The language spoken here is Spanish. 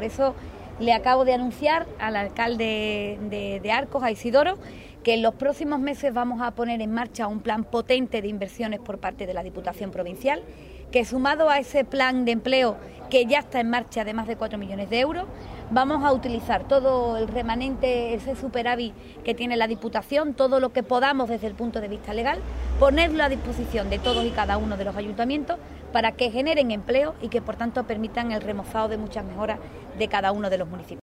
Por eso le acabo de anunciar al alcalde de Arcos, a Isidoro, que en los próximos meses vamos a poner en marcha un plan potente de inversiones por parte de la Diputación Provincial, que sumado a ese plan de empleo que ya está en marcha de más de 4 millones de euros, vamos a utilizar todo el remanente, ese superávit que tiene la Diputación, todo lo que podamos desde el punto de vista legal, ponerlo a disposición de todos y cada uno de los ayuntamientos para que generen empleo y que por tanto permitan el remozado de muchas mejoras de cada uno de los municipios.